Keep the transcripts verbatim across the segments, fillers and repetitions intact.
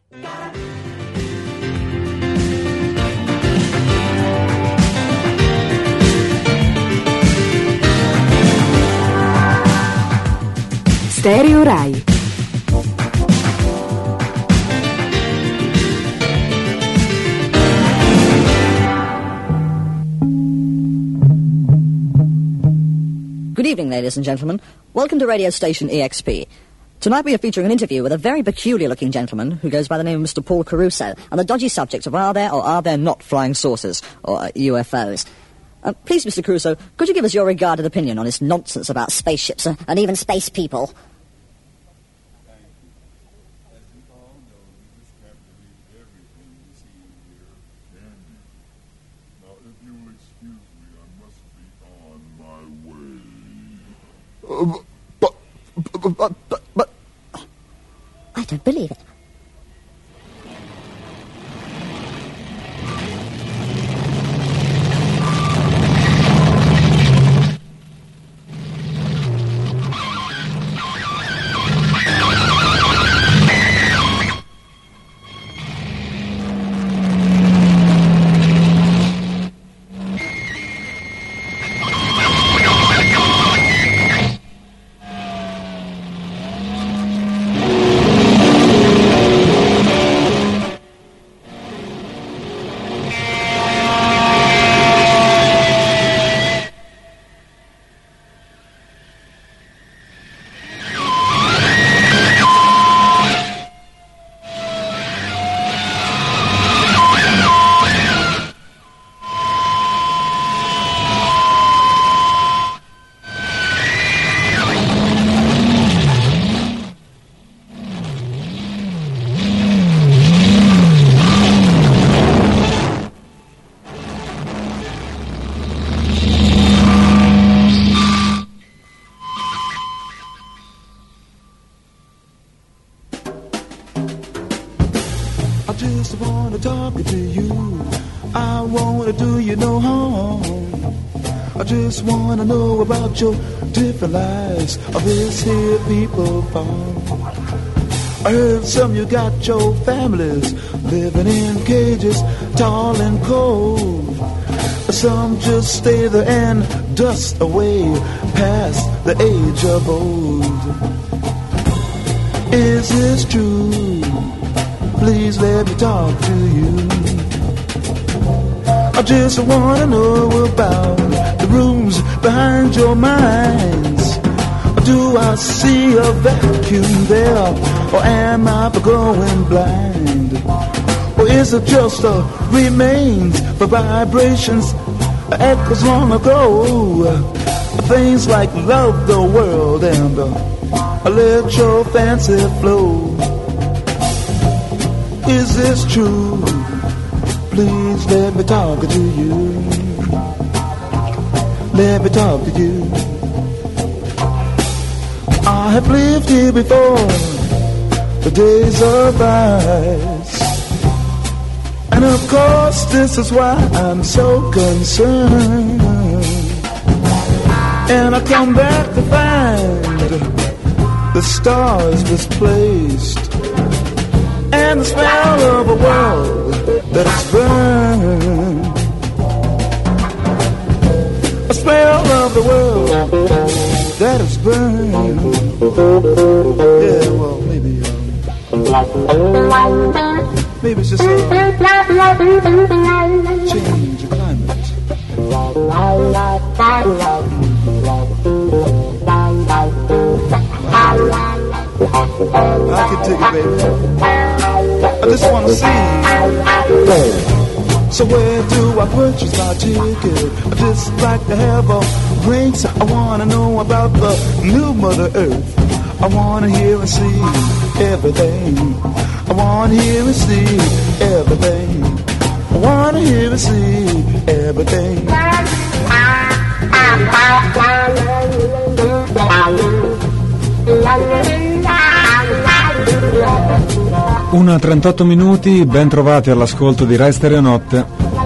Stereo Rai. Good evening, ladies and gentlemen. Welcome to radio station E X P. Tonight we are featuring an interview with a very peculiar-looking gentleman who goes by the name of Mister Paul Caruso, and the dodgy subject of are there or are there not flying saucers, or uh, U F Os. Uh, please, Mister Caruso, could you give us your regarded opinion on this nonsense about spaceships uh, and even space people? But, but, but, but, but... I don't believe it. just wanna talk to you. I wanna do you no harm. I just wanna know about your different lives of this here people farm. I heard some you got your families living in cages, tall and cold. Some just stay there and dust away past the age of old. Is this true? Please let me talk to you. I just wanna know about the rooms behind your minds. Do I see a vacuum there, or am I going blind? Or is it just a remains for vibrations, echoes long ago? Things like love the world and uh, let your fancy flow. Is this true? Please let me talk to you. Let me talk to you. I have lived here before, the days of ice. And of course this is why I'm so concerned. And I come back to find the stars misplaced, and the smell of a world that is burned. A smell of the world that is burned. Yeah, well, maybe, um, maybe it's just a change of climate. I can take it, baby. I just wanna see. So where do I purchase my ticket? I just like to have a ring. So I wanna know about the new Mother Earth. I wanna hear and see everything. I wanna hear and see everything. I wanna hear and see everything. Una trentotto minuti, ben trovati all'ascolto di Rai Stereo Notte.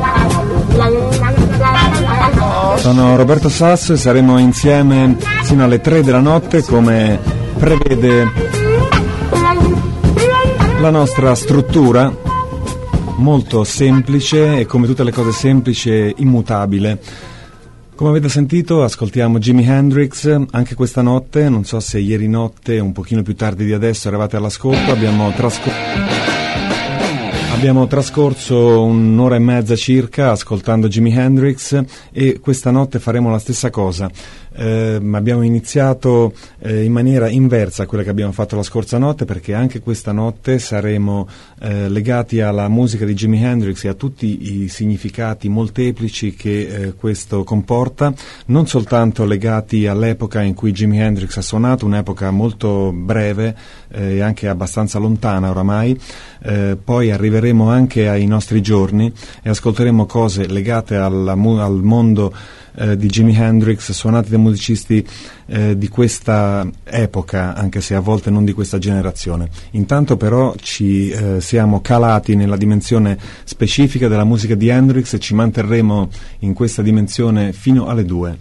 Sono Roberto Sasso e saremo insieme fino alle tre della notte, come prevede La nostra struttura, molto semplice e come tutte le cose semplici, immutabile. Come avete sentito, ascoltiamo Jimi Hendrix anche questa notte. Non so se ieri notte, un pochino più tardi di adesso, eravate all'ascolto. Abbiamo trascorso... Abbiamo trascorso un'ora e mezza circa ascoltando Jimi Hendrix e questa notte faremo la stessa cosa. Eh, abbiamo iniziato eh, in maniera inversa a quella che abbiamo fatto la scorsa notte, perché anche questa notte saremo eh, legati alla musica di Jimi Hendrix e a tutti i significati molteplici che eh, questo comporta, non soltanto legati all'epoca in cui Jimi Hendrix ha suonato, un'epoca molto breve e eh, anche abbastanza lontana oramai. Eh, poi arriveremo anche ai nostri giorni e ascolteremo cose legate alla, al mondo eh, di Jimi Hendrix, suonate dai musicisti eh, di questa epoca, anche se a volte non di questa generazione. Intanto però ci eh, siamo calati nella dimensione specifica della musica di Hendrix e ci manterremo in questa dimensione fino alle due.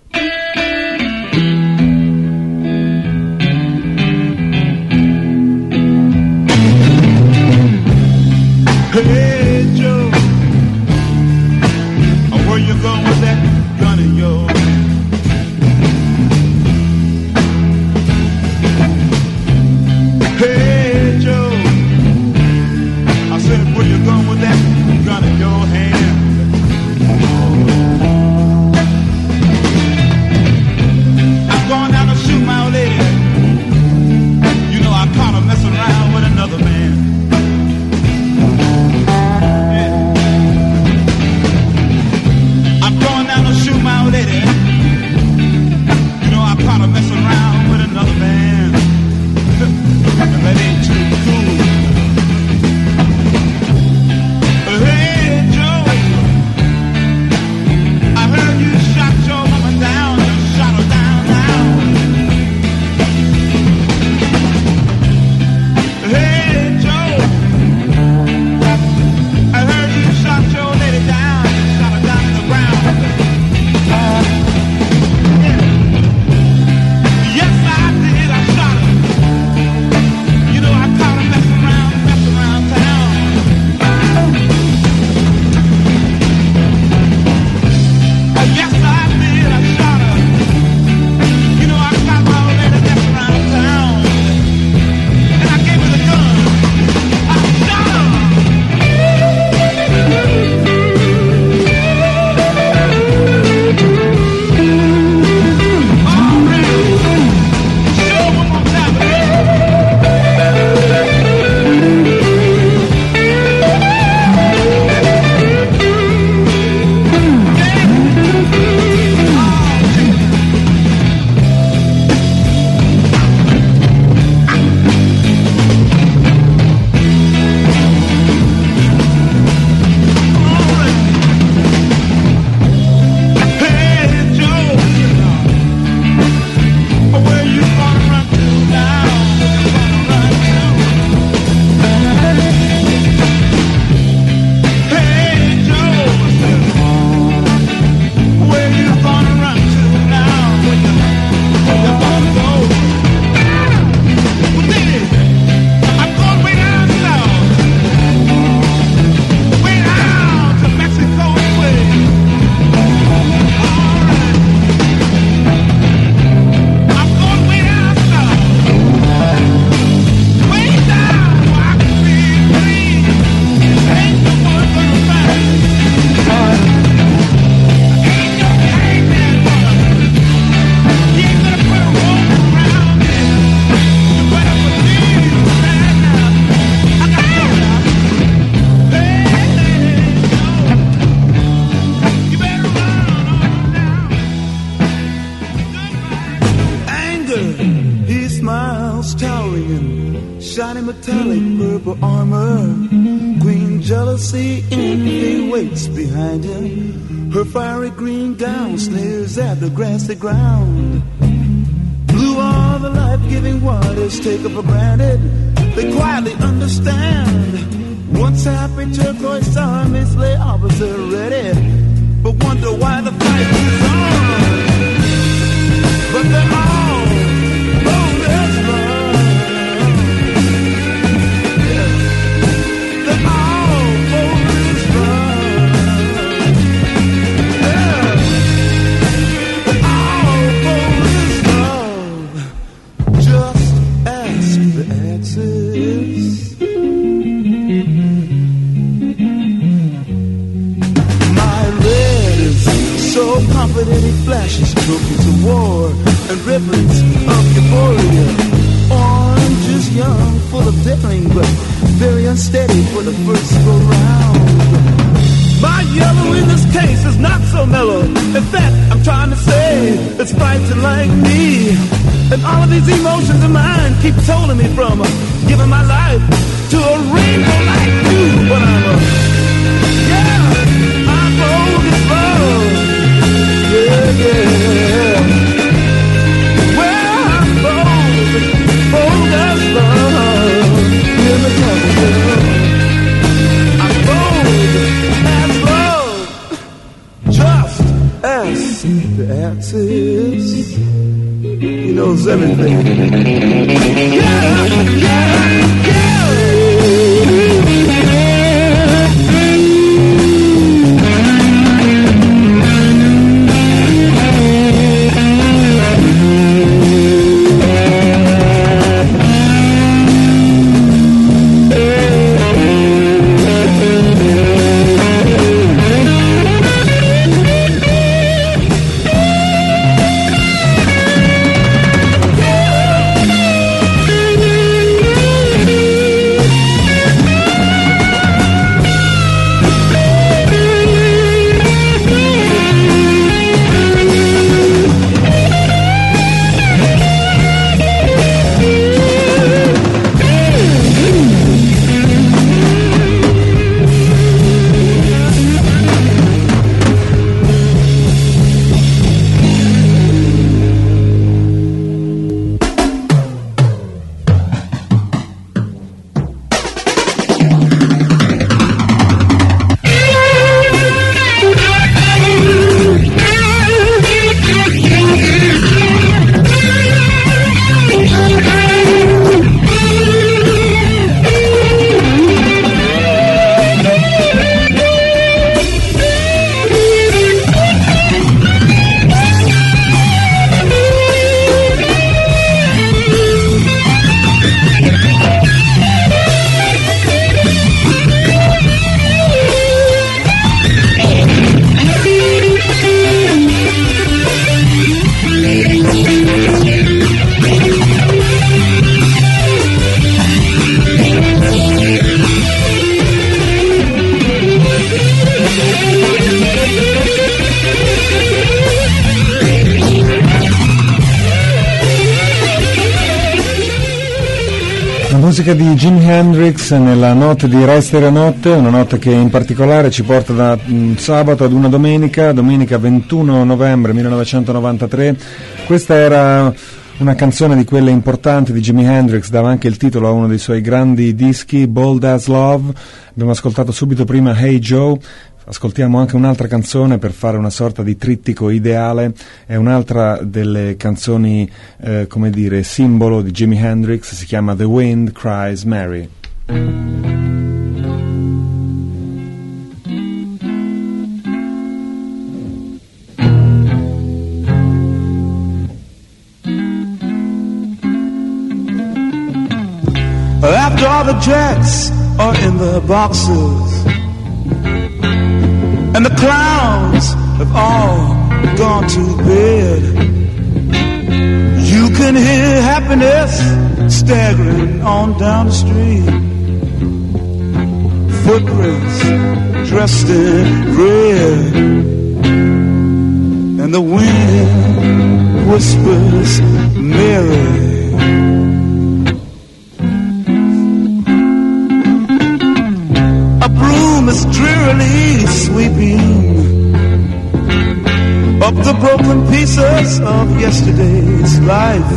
Hey Joe, where you going with that gun of yours? Hey Joe, I said where you going with that gun in your hand? I'm going down to shoot my old lady. You know I caught her messing around with another man. Shoot my old lady. You know I caught her messing around with another man. That ain't too cool. Hey Joe, I heard you shot your mama down. You shot her down, down. Hey Joe, I heard you shot your lady down. You shot her down to the ground. Yes, I did. I shot her. You know, I caught her messing around, messing around town. Yes, I did. I shot her. You know, I caught my old lady messing around town. And I gave her the gun. I shot her. Metallic purple armor, queen jealousy, envy waits behind him. Her fiery green gown sneers at the grassy ground. Blue are the life-giving waters taken for granted. They quietly understand. Once happy turquoise armies lay opposite ready, but wonder why the fight is on. But they're all boneless love. Yeah. ashes trophies of war and ribbons of euphoria. Orange is young, full of daring, but very unsteady for the first go round. My yellow in this case is not so mellow. In fact, I'm trying to say it's fighting like me. And all of these emotions of mine keep holding me from uh, giving my life to a rainbow like you. But I'm a, yeah, I'm bold as love. Yeah, yeah. Well, I'm bold, bold as love. Hear me talking, girl. I'm bold as love. Just as the answer is. He knows everything. Yeah, yeah, yeah. Musica di Jimi Hendrix nella notte di Rai Stereo Notte, una notte che in particolare ci porta da un sabato ad una domenica, domenica ventuno novembre millenovecentonovantatré. Questa era una canzone di quelle importanti di Jimi Hendrix, dava anche il titolo a uno dei suoi grandi dischi, Bold as Love. Abbiamo ascoltato subito prima Hey Joe. Ascoltiamo anche un'altra canzone per fare una sorta di trittico ideale, è un'altra delle canzoni, eh, come dire, simbolo di Jimi Hendrix, si chiama The Wind Cries Mary. After all the jets are in the boxes and the clowns have all gone to bed, you can hear happiness staggering on down the street. Footprints dressed in red, and the wind whispers Mary. A broom is drearily sweeping up the broken pieces of yesterday's life.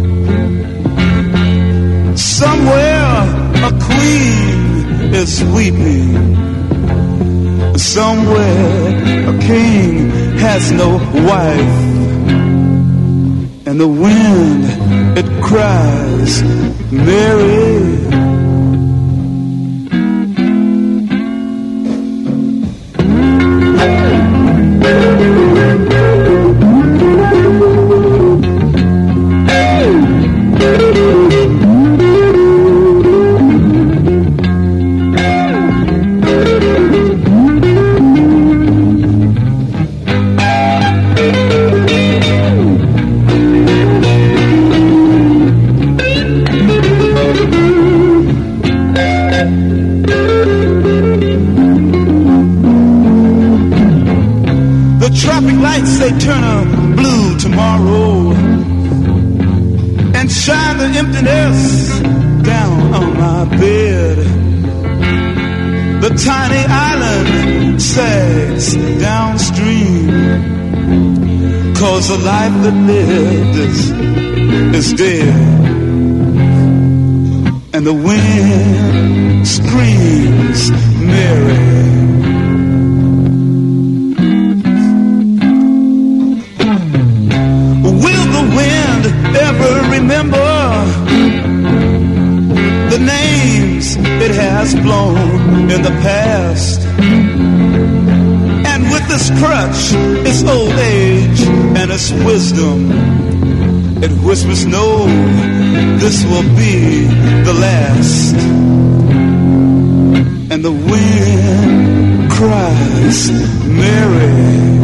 Somewhere a queen is weeping. Somewhere a king has no wife. And the wind, it cries, Mary. The traffic lights, they turn a blue tomorrow and shine the emptiness down on my bed. The tiny island sags downstream, 'cause the life that lived is, is dead. And the wind screams Mary. Ever remember the names it has blown in the past? And with this crutch, its old age and its wisdom, it whispers, no, this will be the last. And the wind cries, Mary.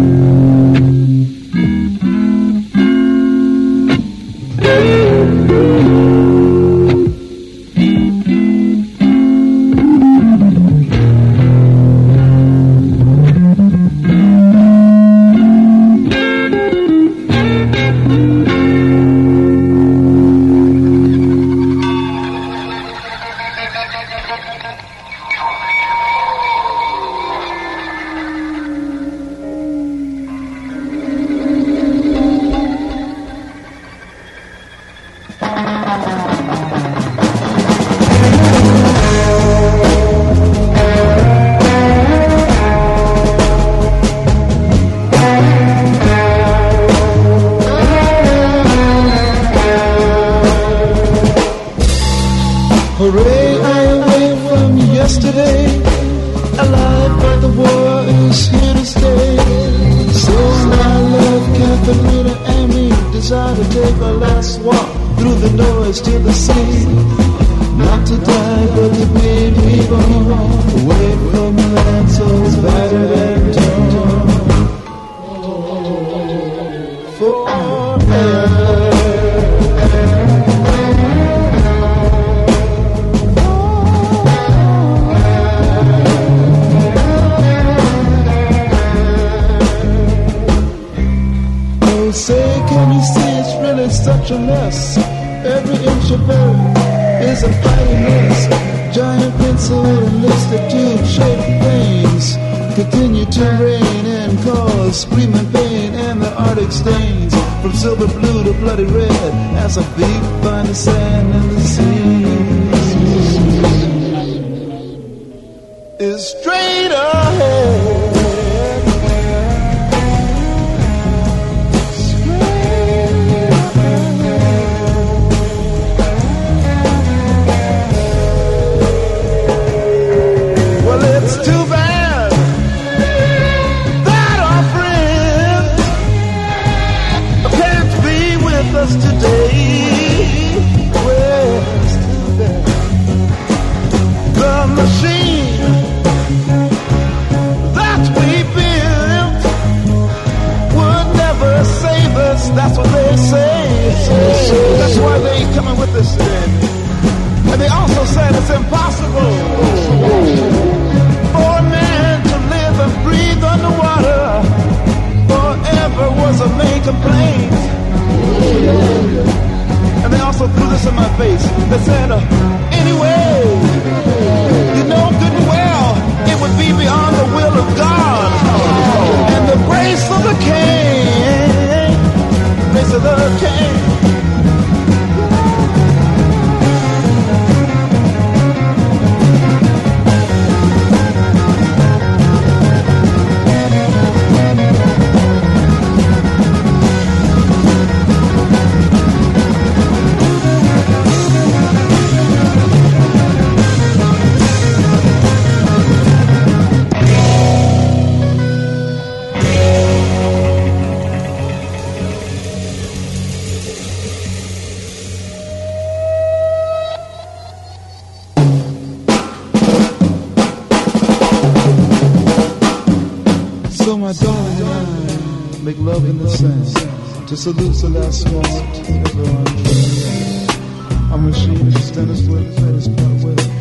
make love in the sand, to salute the last walk, ever on track. I'm a machine, stand as well as part way, but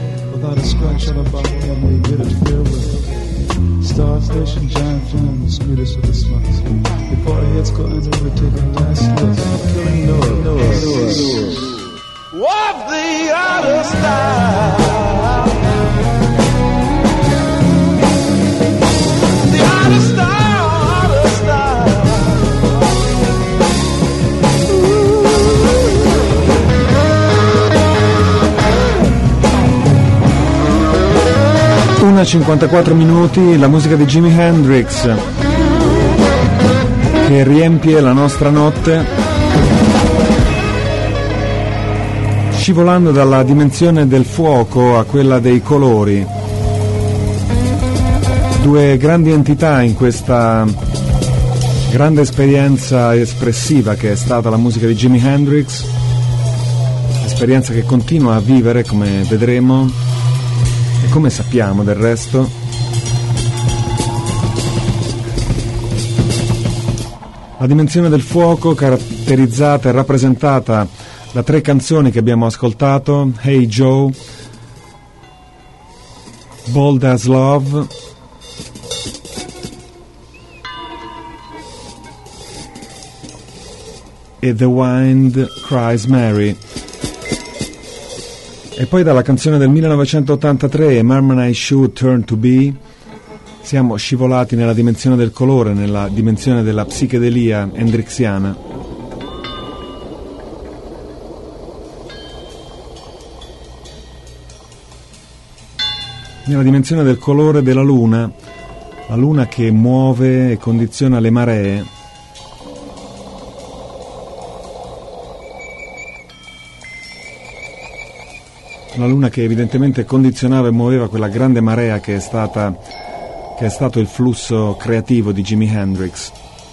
without a scratch on her back, and we bid it farewell. Star Station, giant films, meet us with a smile. Before the hits go under, we take a last look. Killing noise of the outer style. The outer style, outer style. una e cinquantaquattro minuti, la musica di Jimi Hendrix che riempie la nostra notte, scivolando dalla dimensione del fuoco a quella dei colori. Due grandi entità in questa grande esperienza espressiva che è stata la musica di Jimi Hendrix, esperienza che continua a vivere, come vedremo e come sappiamo del resto. La dimensione del fuoco, caratterizzata e rappresentata da tre canzoni che abbiamo ascoltato: Hey Joe, Bold as Love e The Wind Cries Mary. E poi dalla canzone del millenovecentottantatré, Marmon I Should Turn to Be, siamo scivolati nella dimensione del colore, nella dimensione della psichedelia hendrixiana. Nella dimensione del colore della luna, la luna che muove e condiziona le maree. La luna che evidentemente condizionava e muoveva quella grande marea che è stata, che è stato il flusso creativo di Jimi Hendrix.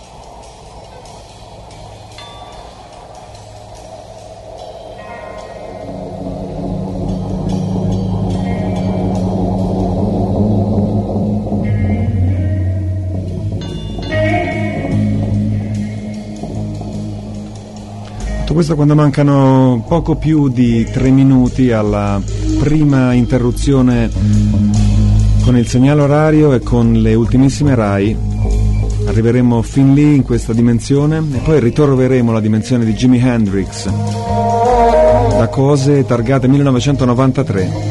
Questo quando mancano poco più di tre minuti alla prima interruzione con il segnale orario e con le ultimissime Rai. Arriveremo fin lì in questa dimensione e poi ritroveremo la dimensione di Jimi Hendrix da cose targate millenovecentonovantatré.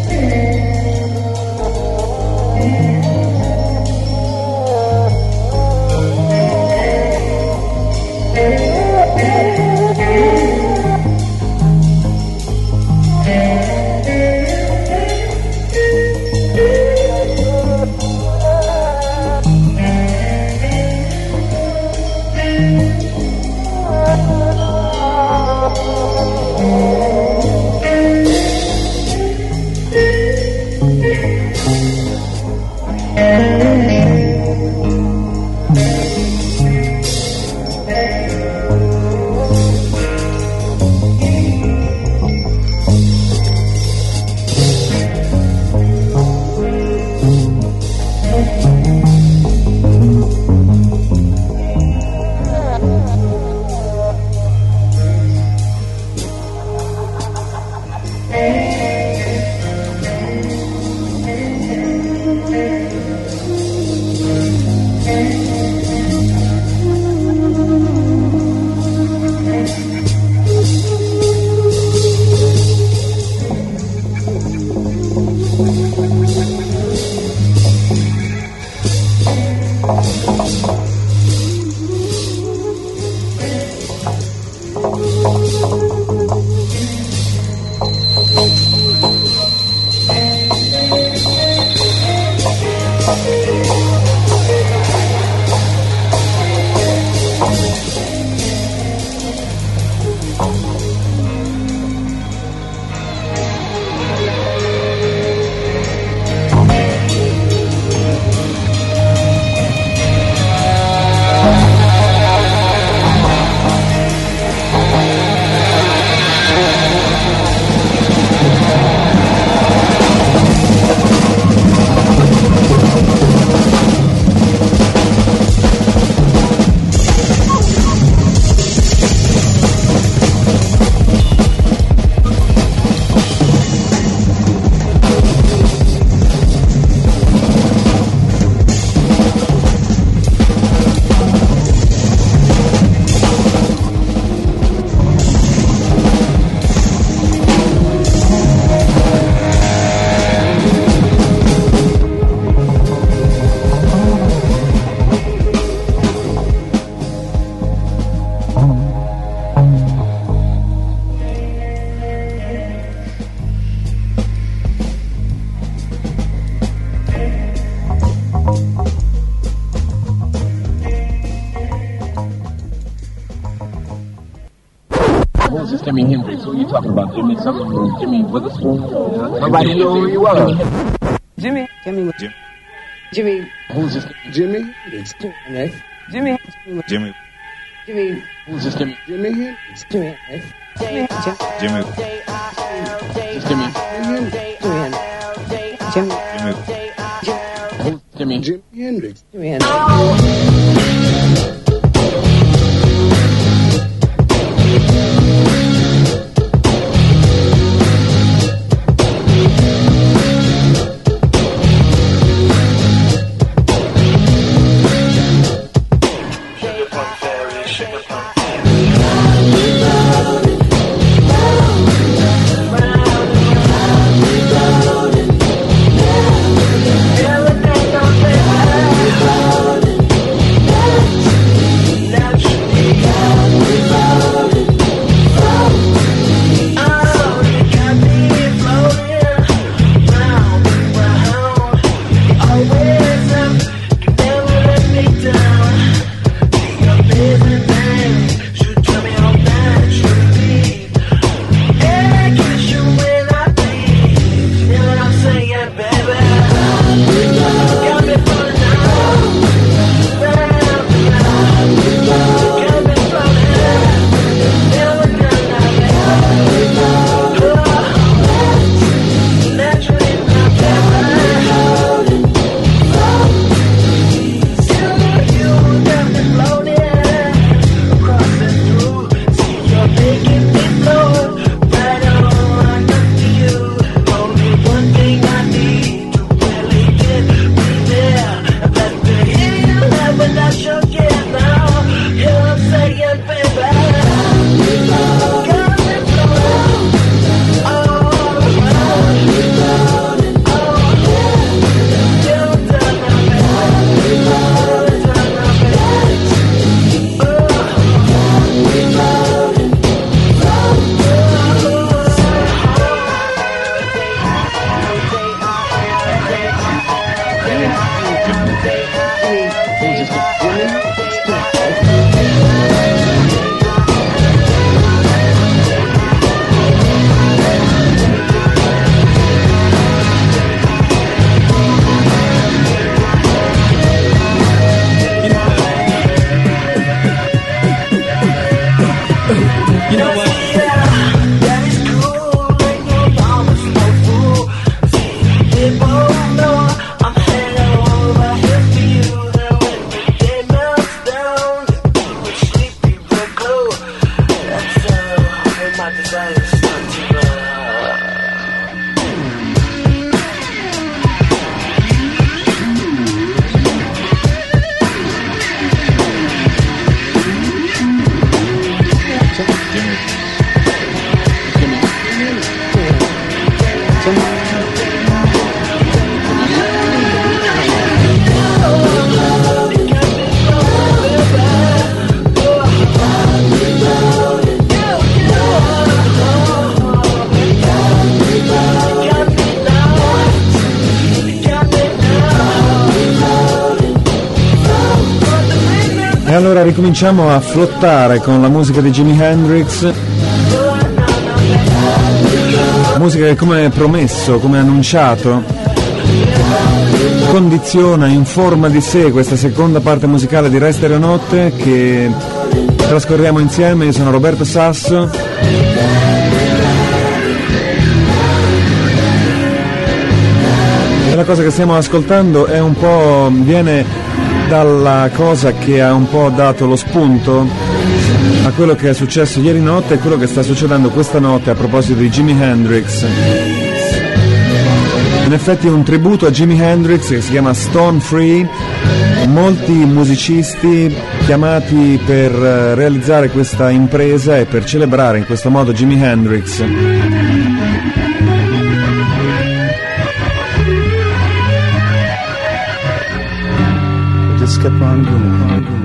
Thank you. is Jimi Hendrix? Who are you talking about? Jimmy Sutherland? Jimmy Witherspoon? Nobody knew who he was. Jimmy. Jimmy. Jim. Jimmy. Who's this? Jimmy? Jimmy. Jimmy. Jimmy. Jimmy. Who's this Jimmy? Jimmy Hendrix. Jimmy. Jimmy. Jimmy. This Jimmy. Jimmy. Jimmy. Who's Jimmy? Jimi Hendrix. Jimmy Hendrix. E allora ricominciamo a flottare con la musica di Jimi Hendrix, musica che, come promesso, come annunciato, condiziona, informa di sé questa seconda parte musicale di Re Stereo Notte che trascorriamo insieme. Io sono Roberto Sasso. E la cosa che stiamo ascoltando è un po', viene dalla cosa che ha un po' dato lo spunto a quello che è successo ieri notte e quello che sta succedendo questa notte a proposito di Jimi Hendrix. In effetti è un tributo a Jimi Hendrix che si chiama Stone Free, molti musicisti chiamati per realizzare questa impresa e per celebrare in questo modo Jimi Hendrix. Kept on doing it.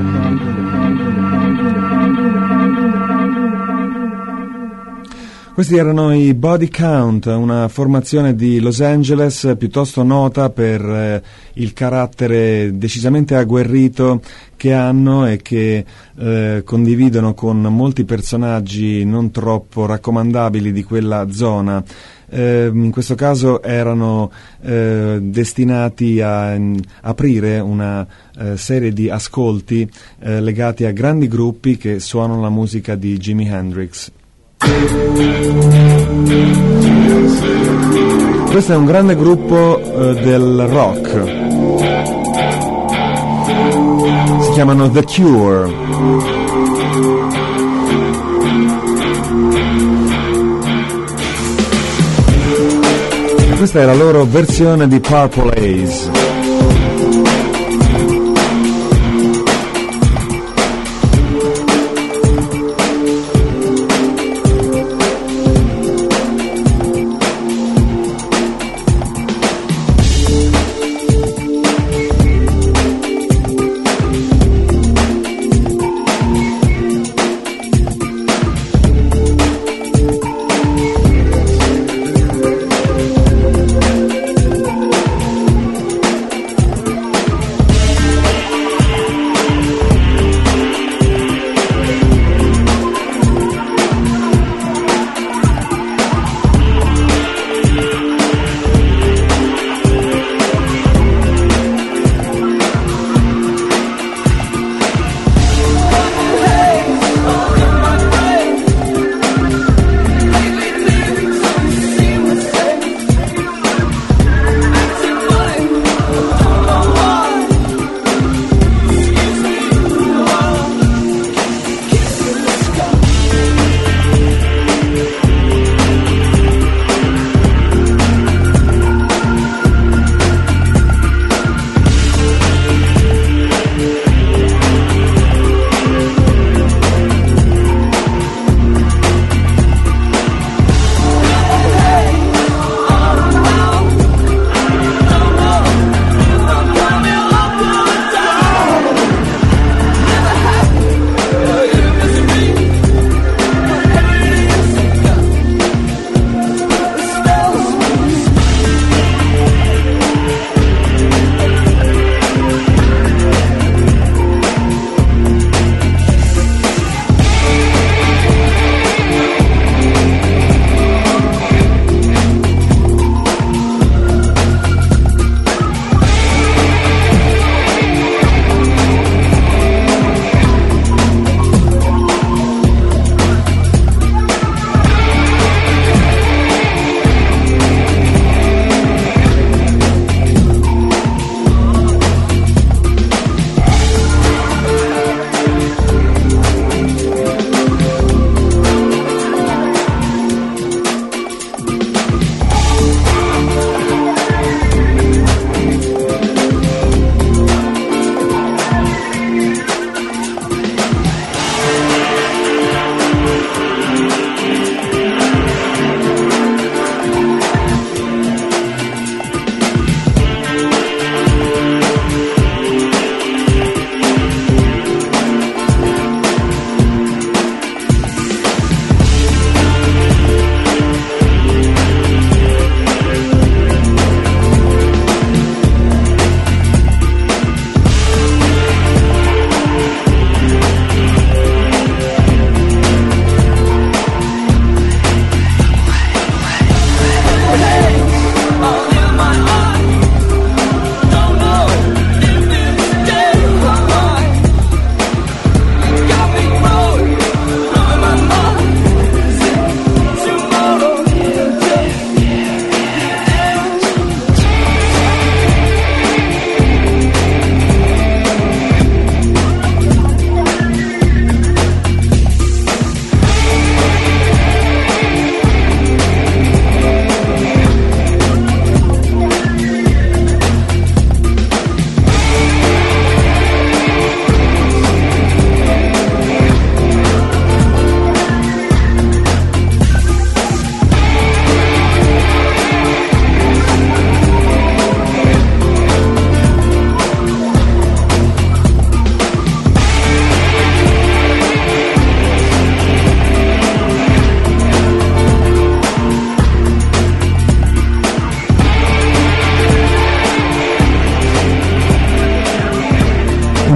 Questi erano i Body Count, una formazione di Los Angeles piuttosto nota per eh, il carattere decisamente agguerrito che hanno e che eh, condividono con molti personaggi non troppo raccomandabili di quella zona. Eh, in questo caso erano eh, destinati a in, aprire una eh, serie di ascolti eh, legati a grandi gruppi che suonano la musica di Jimi Hendrix. Questo è un grande gruppo eh, del rock, si chiamano The Cure. Questa è la loro versione di Purple Haze.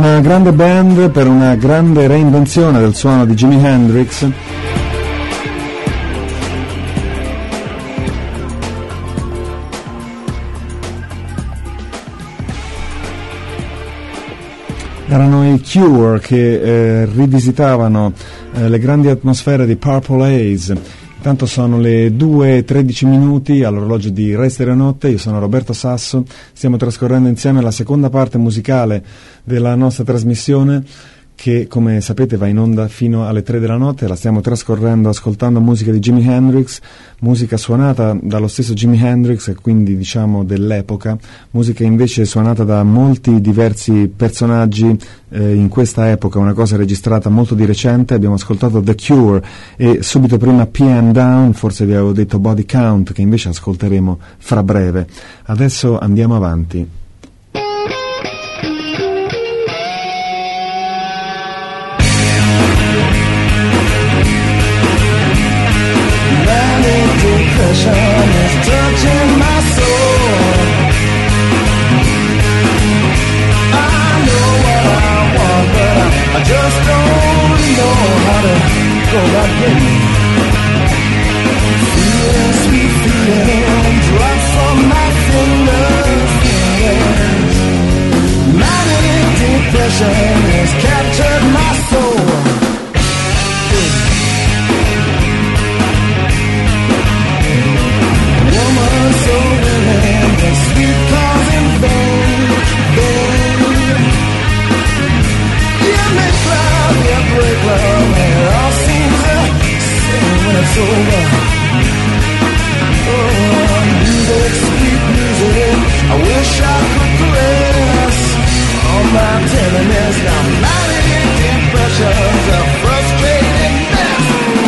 una grande band per una grande reinvenzione del suono di Jimi Hendrix. Erano i Cure che eh, rivisitavano eh, le grandi atmosfere di Purple Haze. Intanto sono le due e tredici minuti all'orologio di Rai Stereo Notte. Io sono Roberto Sasso, stiamo trascorrendo insieme la seconda parte musicale della nostra trasmissione, che come sapete va in onda fino alle tre della notte. La stiamo trascorrendo ascoltando musica di Jimi Hendrix, musica suonata dallo stesso Jimi Hendrix e quindi diciamo dell'epoca, musica invece suonata da molti diversi personaggi eh, in questa epoca, una cosa registrata molto di recente. Abbiamo ascoltato The Cure e subito prima P M Down, forse vi avevo detto Body Count, che invece ascolteremo fra breve. Adesso andiamo avanti. Depression is touching my soul. I know what I want, but I, I just don't know how to go about getting it. Feeling sweet feeling drops from my fingers. Manic depression has captured my soul. So willing, the sweet cause in vain, vain. You make love, you break love, and it all seems the same when it's over. Oh, music, sweet music, I wish I could caress all my tenderness. Now manic depression's a frustrated mess.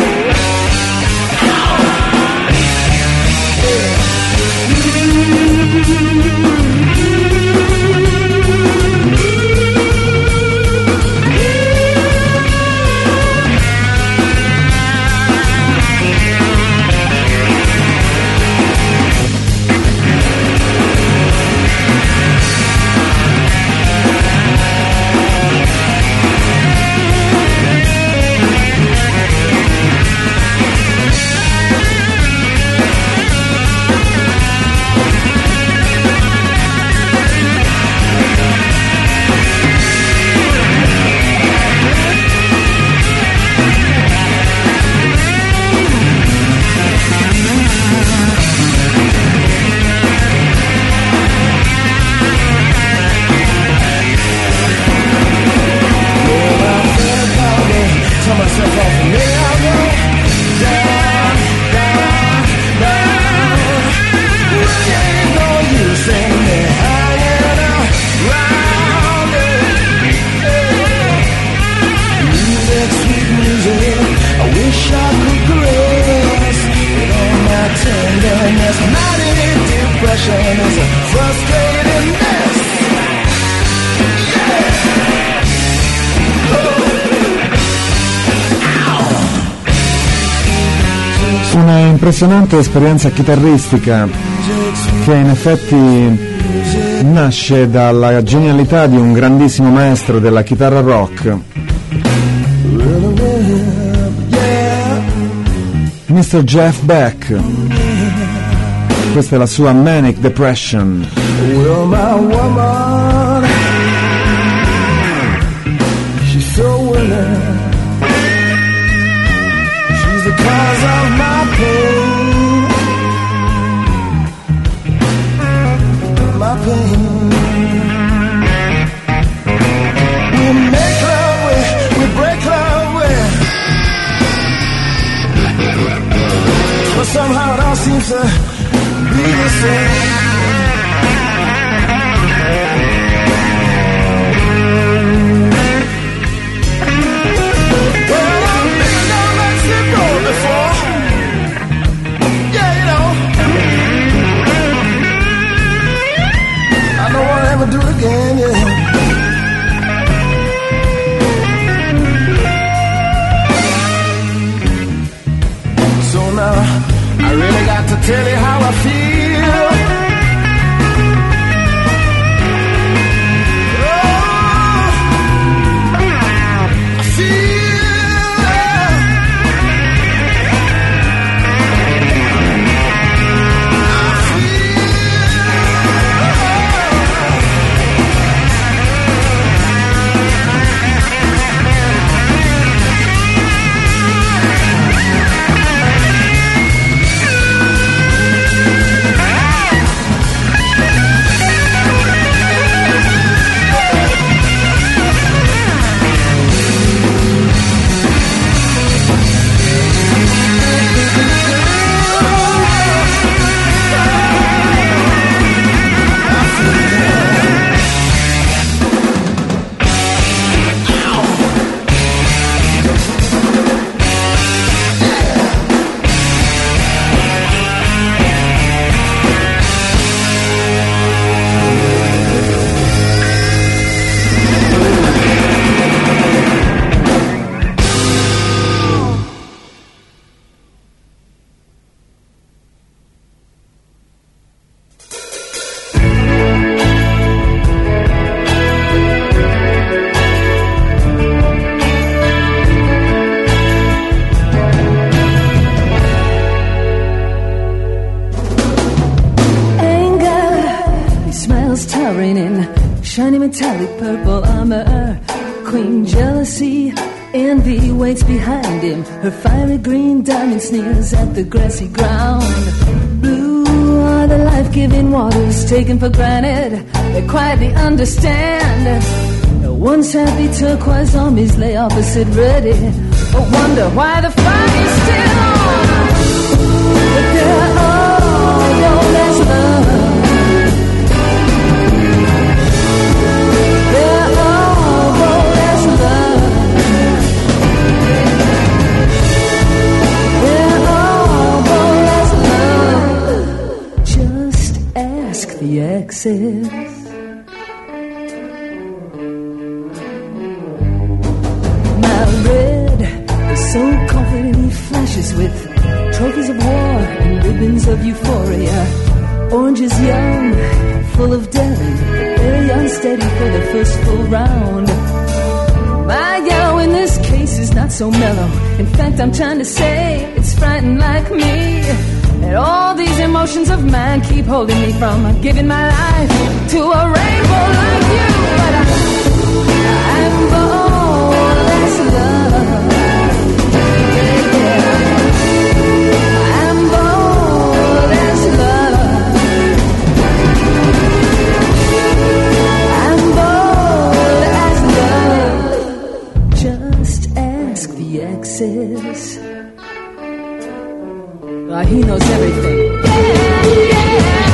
Una impressionante esperienza chitarristica che in effetti nasce dalla genialità di un grandissimo maestro della chitarra rock, mister Jeff Beck. Questa è la sua Manic Depression. Well, my woman, she's so willing. She's the cause of my pain, my pain. We make love, we, we break love, we, but somehow it all seems to be the same. Do it again, yeah. So now I really got to tell you how I feel. Oh, castles towering in shiny metallic purple armor. Queen jealousy, envy waits behind him. Her fiery green diamond sneers at the grassy ground. Blue are the life-giving waters taken for granted. They quietly understand. Once happy turquoise armies lay opposite ready. But wonder why the fight is still on. But they're all known as love. They're all known as love. They're all known as love. Just ask the exes. So confident he flashes with trophies of war and ribbons of euphoria. Orange is young, full of daring, very unsteady for the first full round. My yellow in this case is not so mellow. In fact, I'm trying to say it's frightened like me. And all these emotions of mine keep holding me from giving my life to a rainbow like you. But I, I'm bold as love. Uh, he knows everything. Yeah, yeah.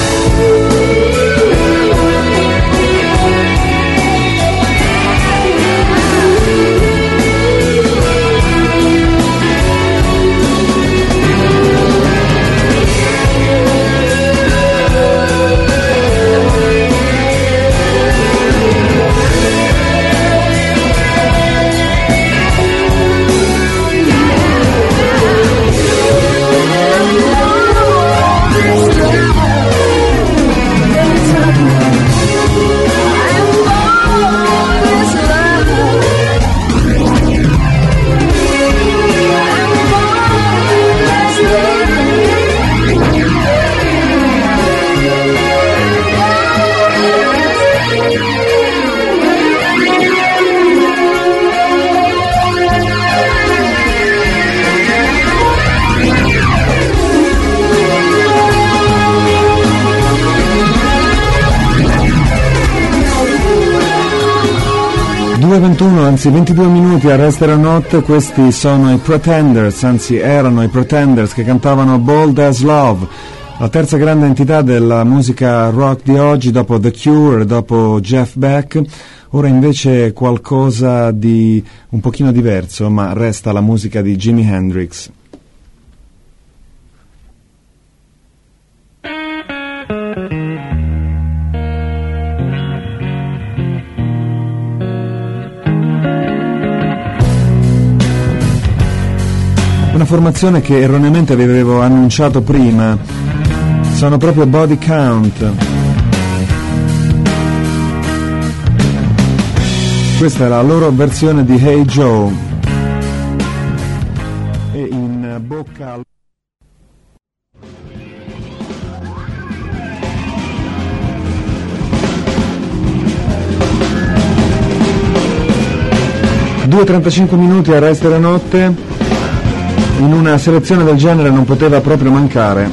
ventuno, anzi ventidue minuti a Restera Notte. Questi sono i Pretenders, anzi erano i Pretenders che cantavano Bold as Love, la terza grande entità della musica rock di oggi dopo The Cure, dopo Jeff Beck. Ora invece qualcosa di un pochino diverso, ma resta la musica di Jimi Hendrix. Una formazione che erroneamente vi avevo annunciato prima, sono proprio Body Count. Questa è la loro versione di Hey Joe. E in bocca al... due e trentacinque minuti a Restera Notte. In una selezione del genere non poteva proprio mancare.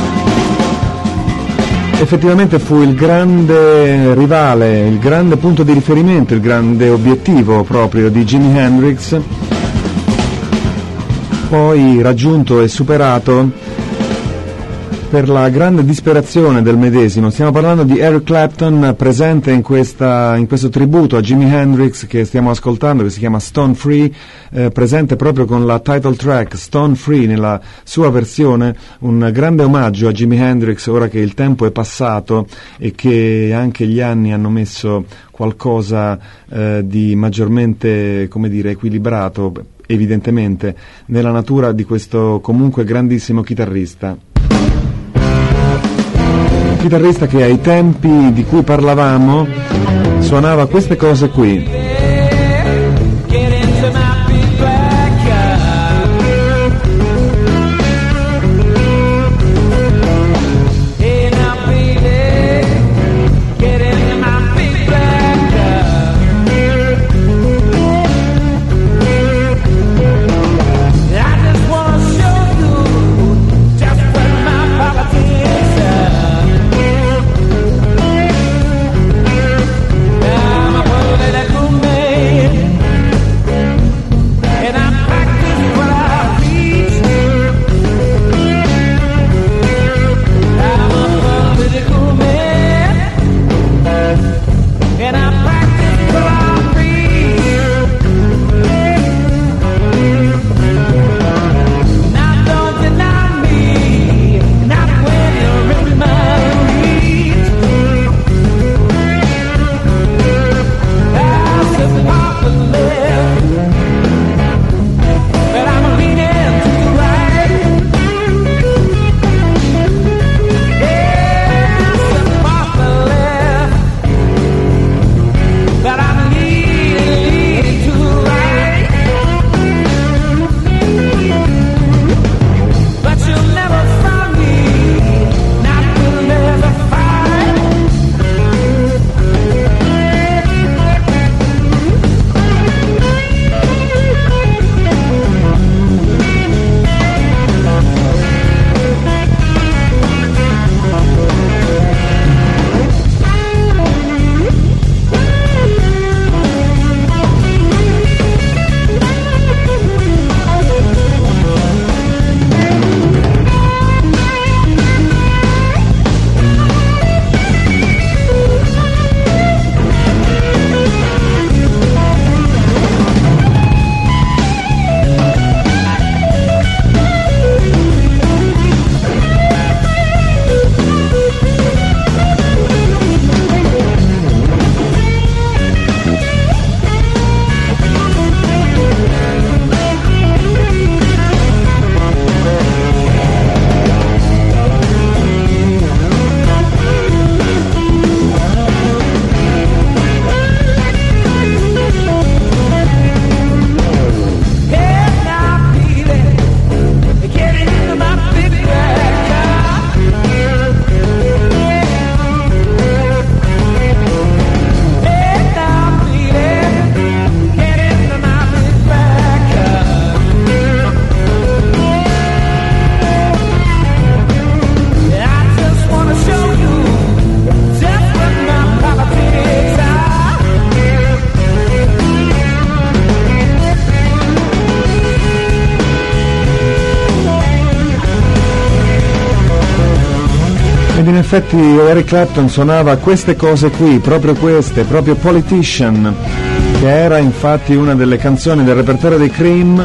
Effettivamente fu il grande rivale, il grande punto di riferimento, il grande obiettivo proprio di Jimi Hendrix, poi raggiunto e superato per la grande disperazione del medesimo. Stiamo parlando di Eric Clapton, presente in, questa, in questo tributo a Jimi Hendrix che stiamo ascoltando, che si chiama Stone Free, eh, presente proprio con la title track Stone Free nella sua versione, un grande omaggio a Jimi Hendrix ora che il tempo è passato e che anche gli anni hanno messo qualcosa eh, di maggiormente, come dire, equilibrato, evidentemente, nella natura di questo comunque grandissimo chitarrista. Chitarrista che ai tempi di cui parlavamo suonava queste cose qui. Get effetti Eric Clapton suonava queste cose qui, proprio queste, proprio Politician, che era infatti una delle canzoni del repertorio dei Cream,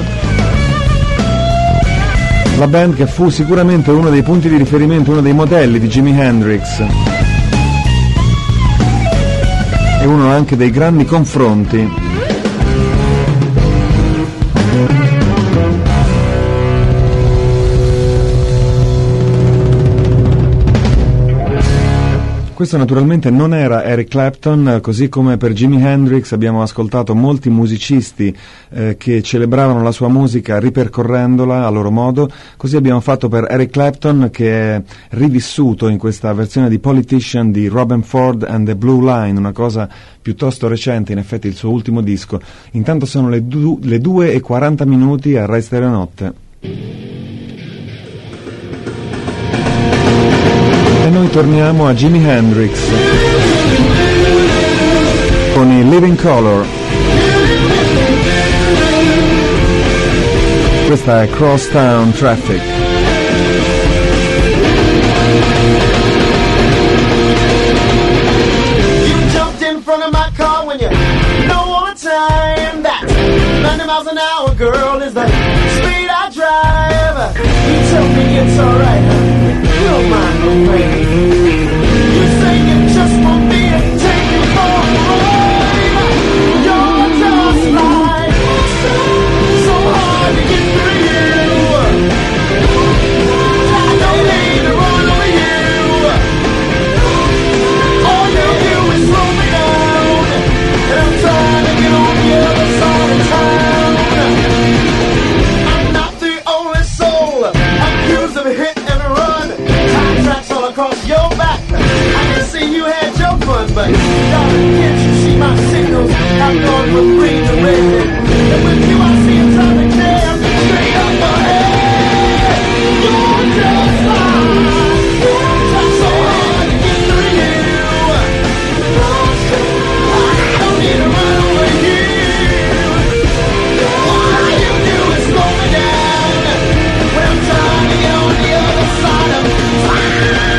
la band che fu sicuramente uno dei punti di riferimento, uno dei modelli di Jimi Hendrix e uno anche dei grandi confronti. Questo naturalmente non era Eric Clapton, così come per Jimi Hendrix abbiamo ascoltato molti musicisti eh, che celebravano la sua musica ripercorrendola a loro modo, così abbiamo fatto per Eric Clapton, che è rivissuto in questa versione di Politician di Robin Ford and the Blue Line, una cosa piuttosto recente, in effetti il suo ultimo disco. Intanto sono le, du- le due e quaranta minuti a Rai Stereo Notte. E noi torniamo a Jimi Hendrix con i Living Color. Questa è Crosstown Traffic. You jumped in front of my car when you know all the time that ninety miles an hour, girl, is the speed I drive. You tell me it's alright, huh? You don't mind no pain. You say you just want me to take you for a ride. You're just like so hard to get through you. I don't need to run over you. All you do is slow me down, and I'm trying to get on the other side of town. I'm not the only soul accused of hit and run. Time tracks all across your back. I can see you had your fun, but darling, can't you see my signals? I'm going from green to red, and with you I see a traffic jam straight up ahead. You're just like, try so hard to get through you. I don't need to run over you. All you do is slow me down when I'm trying to get on the other side of time.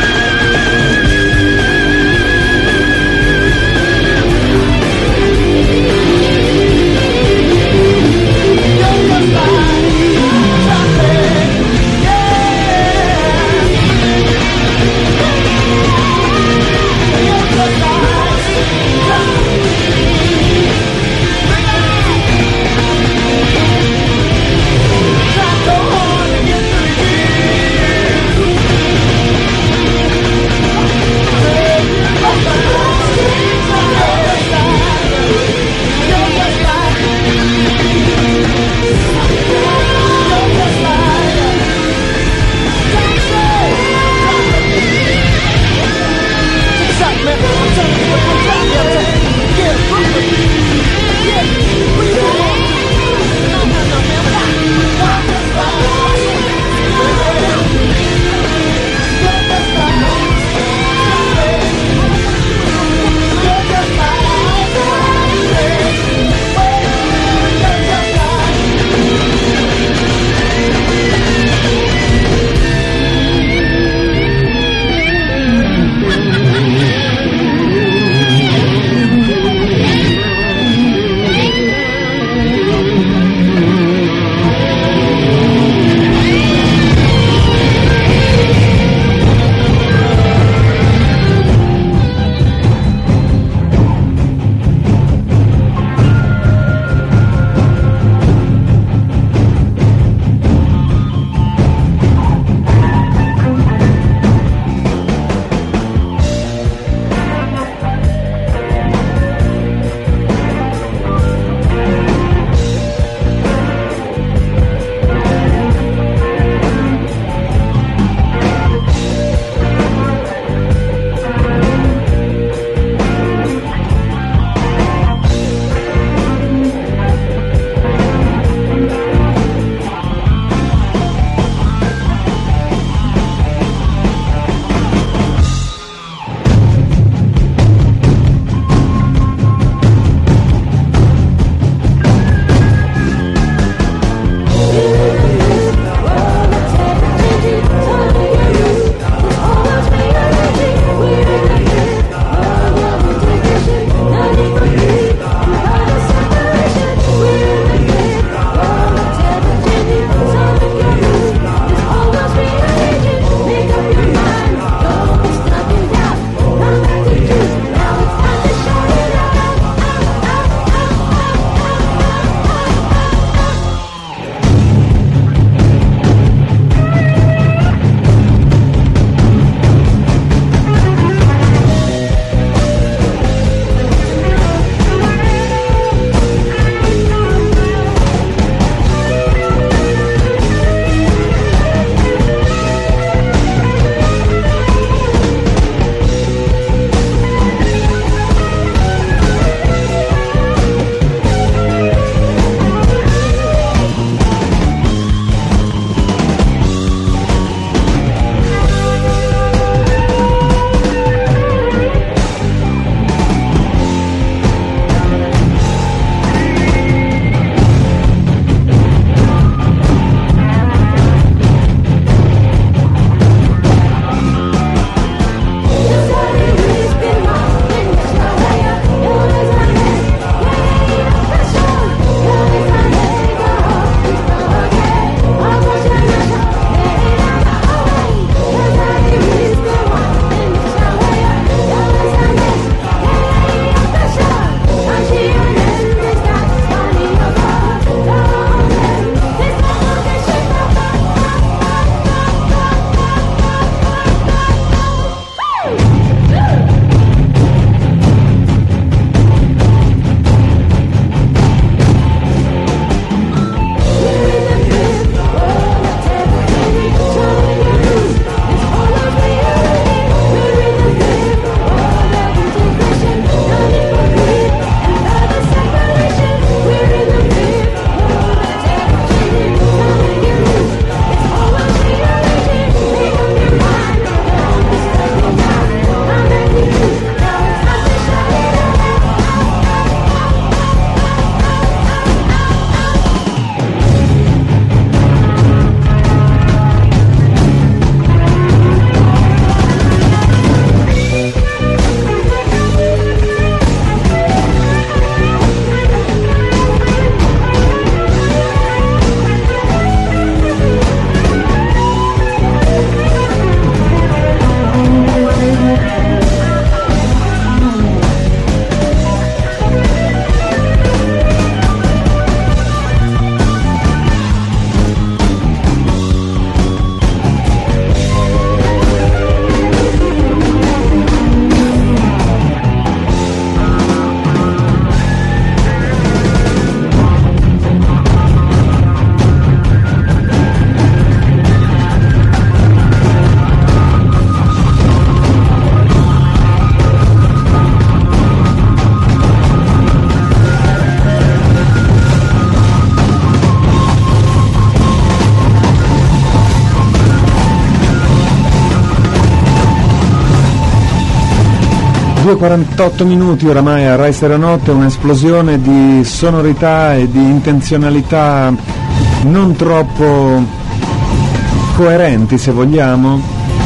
due e quarantotto minuti oramai a Rai Seranotte, un'esplosione di sonorità e di intenzionalità non troppo coerenti, se vogliamo,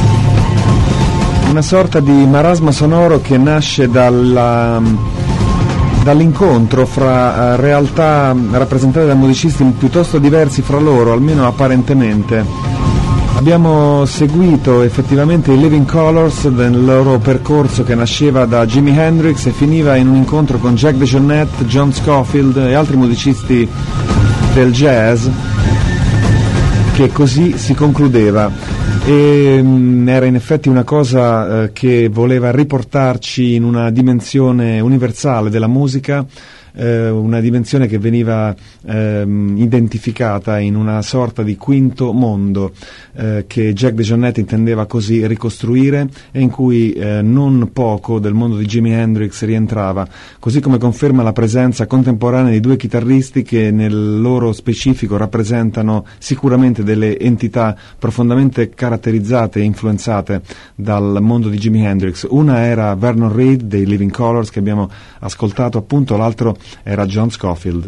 una sorta di marasma sonoro che nasce dalla, dall'incontro fra realtà rappresentate da musicisti piuttosto diversi fra loro, almeno apparentemente. Abbiamo seguito effettivamente i Living Colours nel loro percorso che nasceva da Jimi Hendrix e finiva in un incontro con Jack DeJohnette, John Scofield e altri musicisti del jazz, che così si concludeva. E mh, era in effetti una cosa eh, che voleva riportarci in una dimensione universale della musica, eh, una dimensione che veniva ehm, identificata in una sorta di quinto mondo eh, che Jack DeJohnette intendeva così ricostruire e in cui eh, non poco del mondo di Jimi Hendrix rientrava, così come conferma la presenza contemporanea di due chitarristi che nel loro specifico rappresentano sicuramente delle entità profondamente caratterizzate e influenzate dal mondo di Jimi Hendrix. Una era Vernon Reid dei Living Colours, che abbiamo ascoltato appunto, l'altro era John Scofield.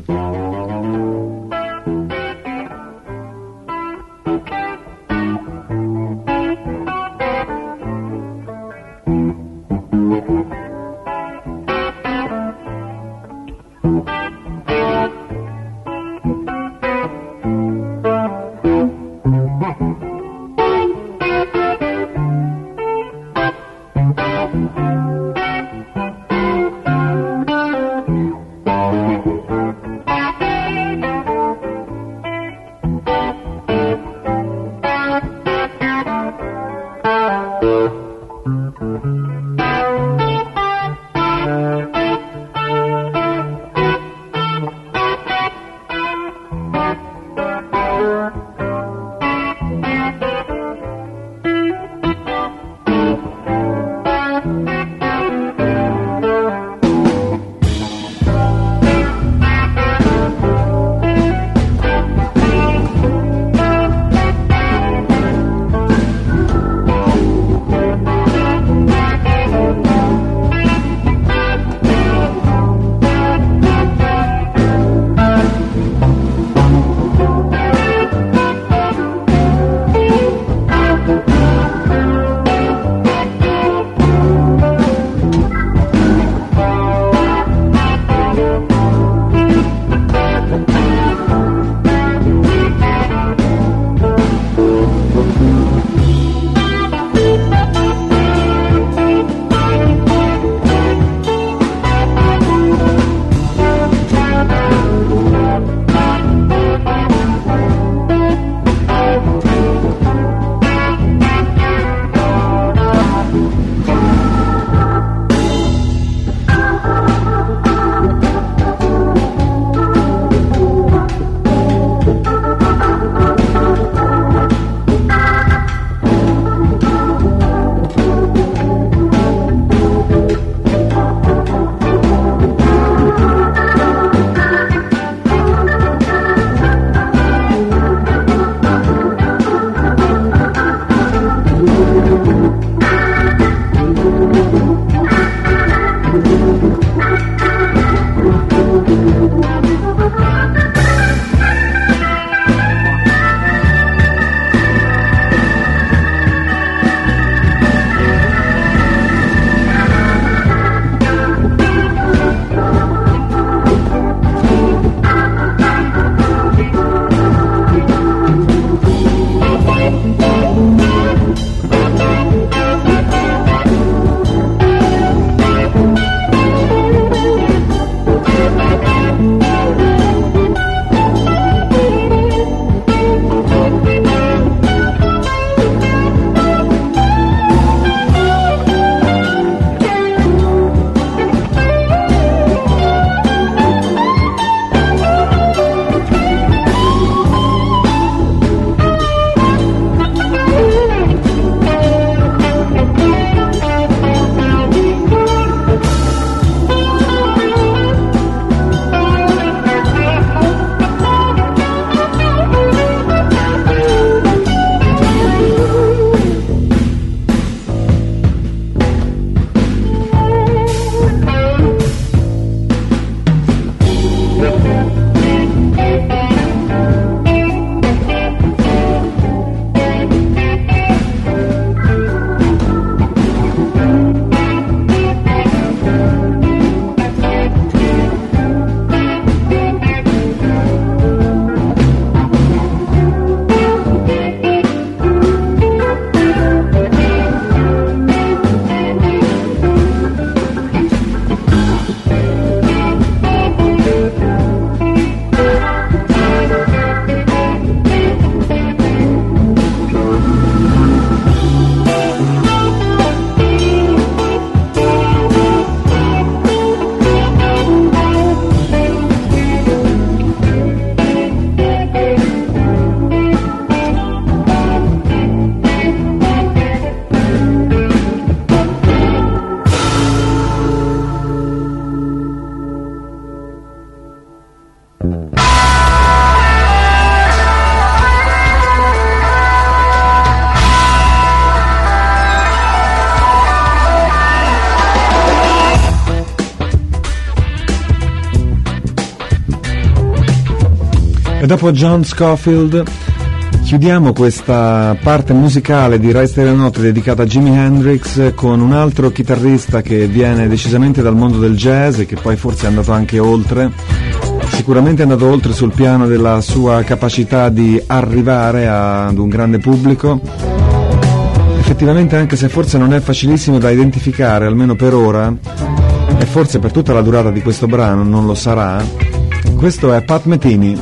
E dopo John Scofield chiudiamo questa parte musicale di Rai Stereo Notte dedicata a Jimi Hendrix con un altro chitarrista che viene decisamente dal mondo del jazz e che poi forse è andato anche oltre. Sicuramente è andato oltre sul piano della sua capacità di arrivare ad un grande pubblico. Effettivamente, anche se forse non è facilissimo da identificare, almeno per ora, e forse per tutta la durata di questo brano non lo sarà, questo è Pat Metheny,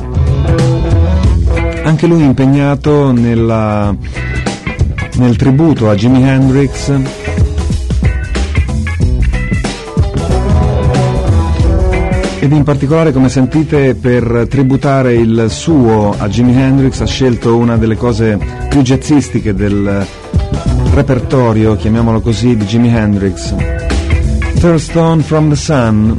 anche lui impegnato nella, nel tributo a Jimi Hendrix, ed in particolare, come sentite, per tributare il suo a Jimi Hendrix ha scelto una delle cose più jazzistiche del repertorio, chiamiamolo così, di Jimi Hendrix, Third Stone from the Sun.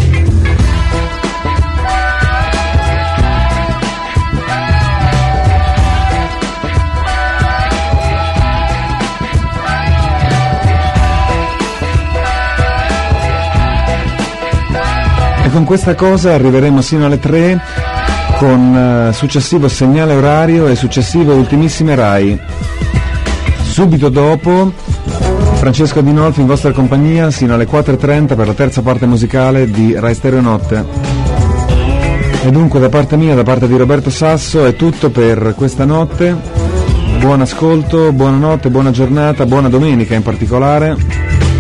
E con questa cosa arriveremo sino alle tre con uh, successivo segnale orario e successive ultimissime Rai. Subito dopo Francesco Dinolfi in vostra compagnia sino alle quattro e trenta per la terza parte musicale di Rai Stereo Notte. E dunque, da parte mia, da parte di Roberto Sasso, è tutto per questa notte. Buon ascolto, buonanotte, buona giornata, buona domenica in particolare.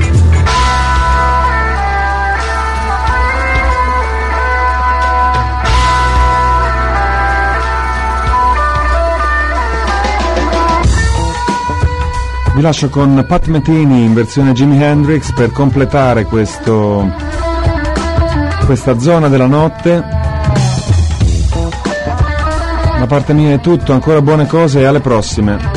Vi lascio con Pat Metheny in versione Jimi Hendrix per completare questo, questa zona della notte. Da parte mia è tutto, ancora buone cose e alle prossime.